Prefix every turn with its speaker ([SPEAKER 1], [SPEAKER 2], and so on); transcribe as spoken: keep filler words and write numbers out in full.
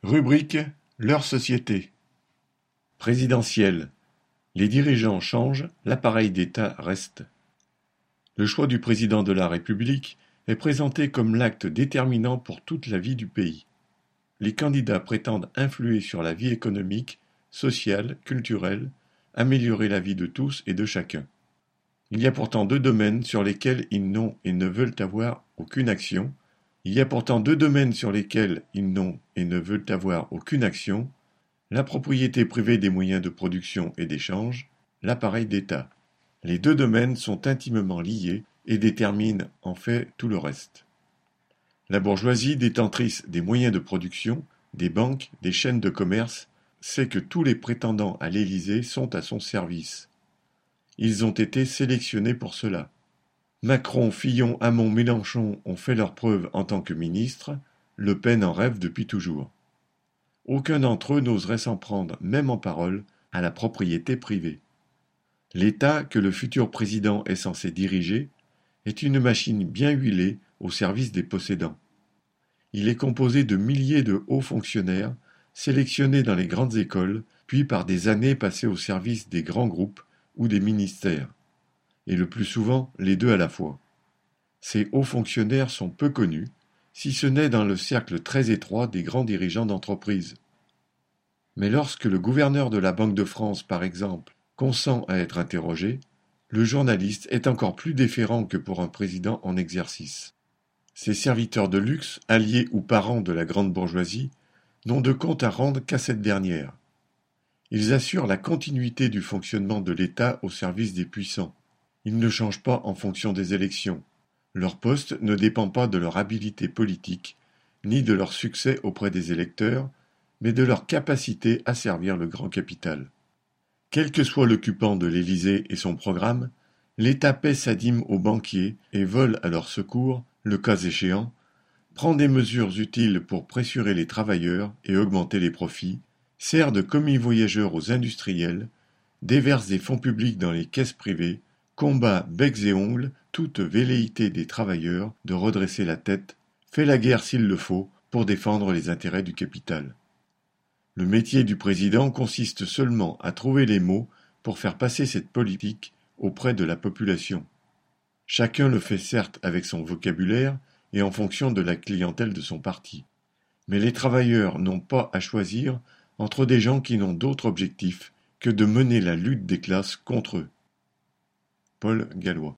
[SPEAKER 1] Rubrique Leur société. Présidentielle. Les dirigeants changent, l'appareil d'État reste. Le choix du président de la République est présenté comme l'acte déterminant pour toute la vie du pays. Les candidats prétendent influer sur la vie économique, sociale, culturelle, améliorer la vie de tous et de chacun. Il y a pourtant deux domaines sur lesquels ils n'ont et ne veulent avoir aucune action. Il y a pourtant deux domaines sur lesquels ils n'ont et ne veulent avoir aucune action, la propriété privée des moyens de production et d'échange, l'appareil d'État. Les deux domaines sont intimement liés et déterminent en fait tout le reste. La bourgeoisie, détentrice des moyens de production, des banques, des chaînes de commerce, sait que tous les prétendants à l'Élysée sont à son service. Ils ont été sélectionnés pour cela. Macron, Fillon, Hamon, Mélenchon ont fait leurs preuves en tant que ministres, Le Pen en rêve depuis toujours. Aucun d'entre eux n'oserait s'en prendre, même en parole, à la propriété privée. L'État que le futur président est censé diriger est une machine bien huilée au service des possédants. Il est composé de milliers de hauts fonctionnaires, sélectionnés dans les grandes écoles, puis par des années passées au service des grands groupes ou des ministères, et le plus souvent les deux à la fois. Ces hauts fonctionnaires sont peu connus, si ce n'est dans le cercle très étroit des grands dirigeants d'entreprise. Mais lorsque le gouverneur de la Banque de France, par exemple, consent à être interrogé, le journaliste est encore plus déférent que pour un président en exercice. Ces serviteurs de luxe, alliés ou parents de la grande bourgeoisie, n'ont de compte à rendre qu'à cette dernière. Ils assurent la continuité du fonctionnement de l'État au service des puissants. Ils ne changent pas en fonction des élections. Leur poste ne dépend pas de leur habileté politique, ni de leur succès auprès des électeurs, mais de leur capacité à servir le grand capital. Quel que soit l'occupant de l'Élysée et son programme, l'État paie sa dîme aux banquiers et vole à leur secours, le cas échéant, prend des mesures utiles pour pressurer les travailleurs et augmenter les profits, sert de commis-voyageur aux industriels, déverse des fonds publics dans les caisses privées, combat becs et ongles toute velléité des travailleurs de redresser la tête, fait la guerre s'il le faut pour défendre les intérêts du capital. Le métier du président consiste seulement à trouver les mots pour faire passer cette politique auprès de la population. Chacun le fait certes avec son vocabulaire et en fonction de la clientèle de son parti. Mais les travailleurs n'ont pas à choisir entre des gens qui n'ont d'autre objectif que de mener la lutte des classes contre eux. Paul Gallois.